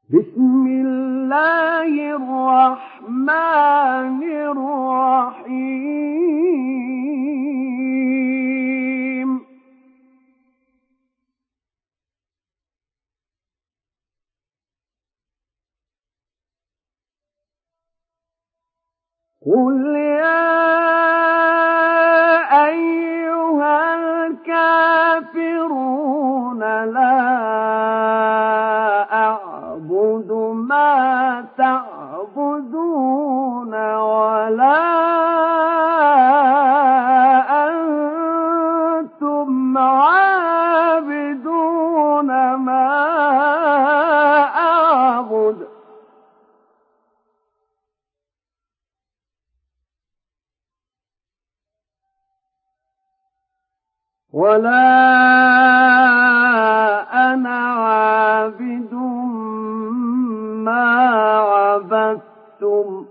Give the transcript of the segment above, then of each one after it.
بسم الله الرحمن الرحيم قل يا أيها الكافرون لا أعبد ما تعبدون ولا أنتم عابدون ما أعبد ولا أنا عابد ما عبدتم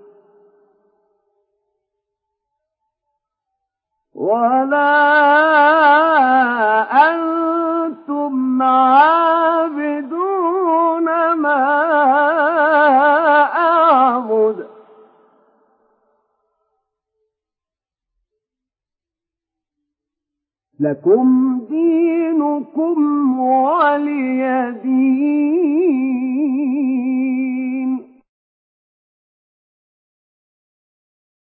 ولا أنتم عابدون ما أعبد لكم دينكم ولي دين